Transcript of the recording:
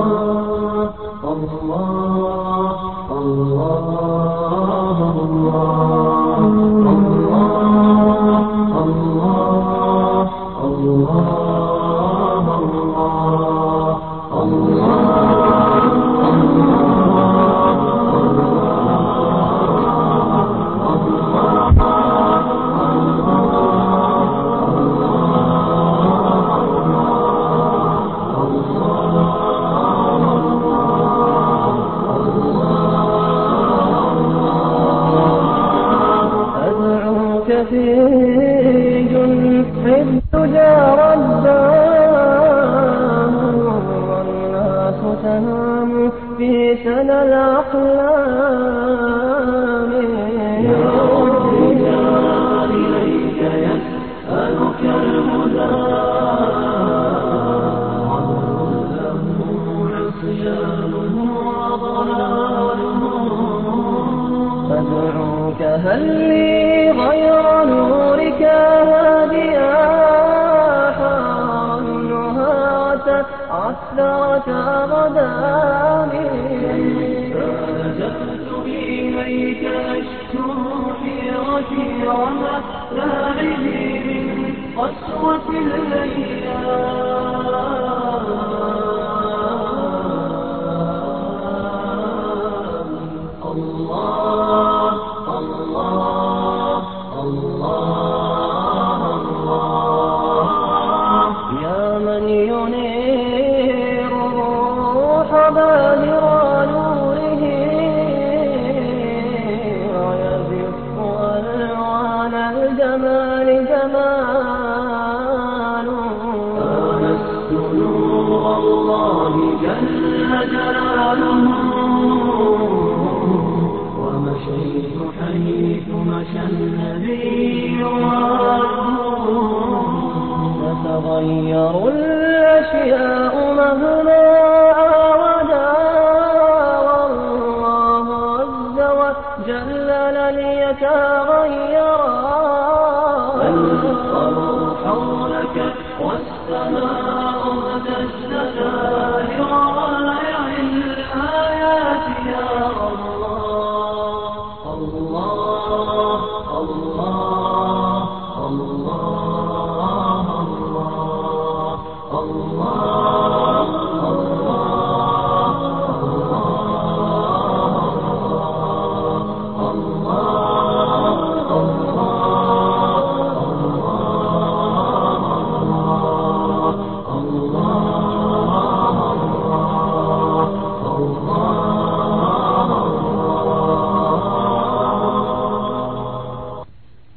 كثير الدجى رباه والناس تنام في سنى الأقلام. يا رجال إليك يسألك الهدى له عصيانه وضلاله. أدعوك هل لي غير نورك هاديا حار النهاة عثرة غدامي. فلجأت إليك أشكو حيرتي ومتاعبي من قسوة الأيام. الله الله الله الله. يا من ينير الروح بادر نوره ويزف ألوان الجمال جماله. آنست نور الله جل جلاله ومشيت حيث مشى النبي تتغير الأشياء مهما عاودا والله عز وجل لن يتغيرا. القمر حولك والسماء اهتزتا